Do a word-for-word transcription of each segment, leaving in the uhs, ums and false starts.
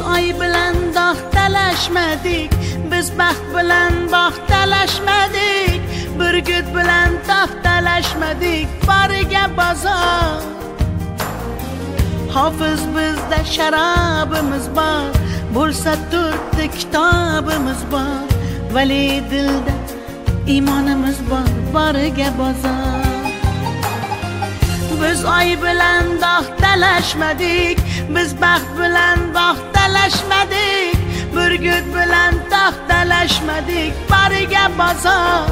ay bilan dog' talashmadik, biz baxt bilan bog' talashmadik, burgut bilan tog' talashmadik, bariga bozor. Hofiz bizda sharobimiz bor, bo'lsa to'rtta kitobimiz bor, vali dilda imonimiz bor, bariga bozor. Biz ay bilan dog' talashmadik, biz baxt bilan bog' talashmadik, burgut bilan tog' talashmadik, bariga bozor.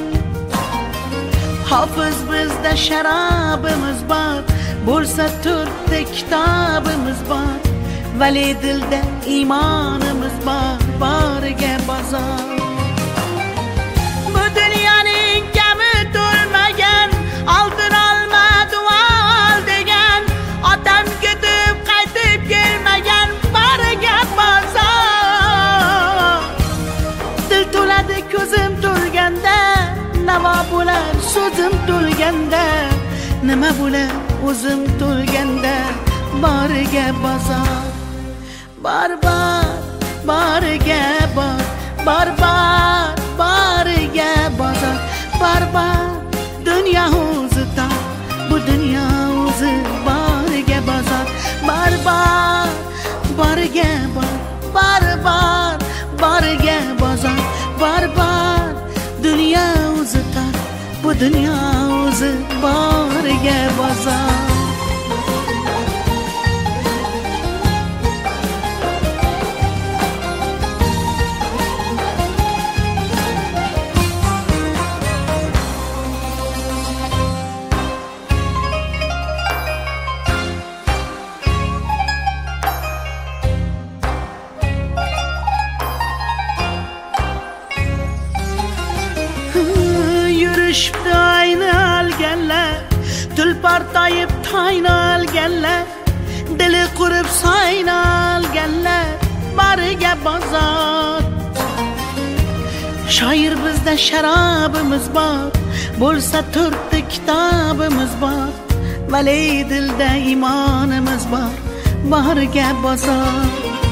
Hofiz bizda sharobimiz bor, bo'lsa to'rtta kitobimiz bor, vali dilda imonimiz bor, bariga bozor. Bu dunyoning kami to'lmagan, oltin olmadi val degan, otam ketib qaytib kelmagan, bariga bozor. Dil to'ladi ko'zim to'lganda, nima bo'lar so'zim to'lganda, nima bo'lar o'zim to'lganda, bariga bozor. Bor-bor, bariga bor, bor-bor, bariga bozor. Bor-bor, dunyo o'zi tor, bu dunyo o'zi bariga bozor. Bor-bor, bariga bor, bor-bor, bariga bozor. Bor-bor, dunyo o'zi tor, bu dunyo o'zi bariga bozor. Yurishibdi ayni olganlar, tulpor toyib toyni olganlar, dili qurib soyni olganlar, bariga bozor. Shoir bizda sharobimiz bor, bo'lsa to'rtta kitobimiz bor, vali dilda imonimiz bor, bariga bozor.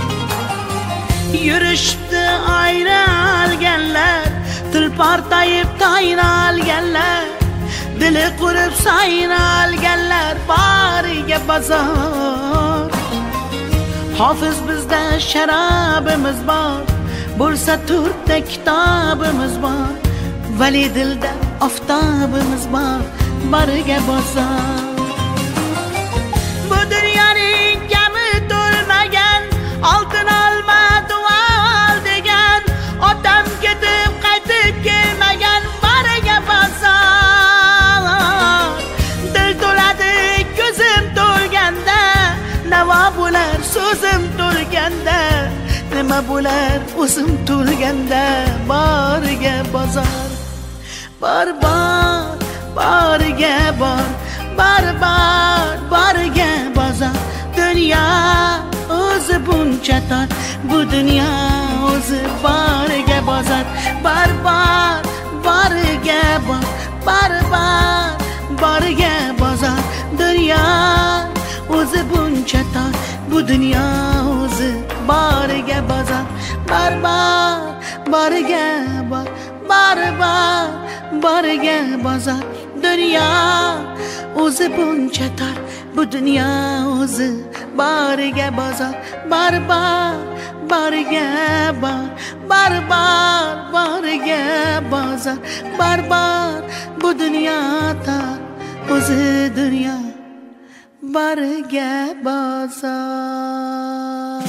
Yurishibdi ayni olganlar, tulpor toyib toyni olganlar, dili qurib soyni olganlar, bariga bozor. Hofiz bizda sharobimiz bor, bo'lsa to'rtta kitobimiz bor, vali dilda oftobimiz bor, bariga bozor. Bu dunyoning kami to'lmagan, oltin olmadi val degan, otam ketib qaytib kelmagan, bariga bozor. Dil to'ladi ko'zim to'lganda, nima bo'lar so'zim to'lganda, nima bo'lar o'zim to'lganda, bariga bozor. Bor-bor, bariga bor, bor-bor, bariga bozor. Dunyo o'zi buncha tor, bu dunyo o'zi bariga bozor. Bor-bor, bariga bor, bor-bor, bariga bozor. Dunyo o'zi buncha tor, bu dunyo o'zi bariga bozor. Bor-bor, bariga bor, bor-bor, bariga bozor. Dunyo o'zi buncha tor, bu dunyo o'zi bariga bozor. Bor-bor, bariga bor, bor-bor, bariga bozor. Bor-bor, bu dunyo tor, o'zi dunyo bariga bozor.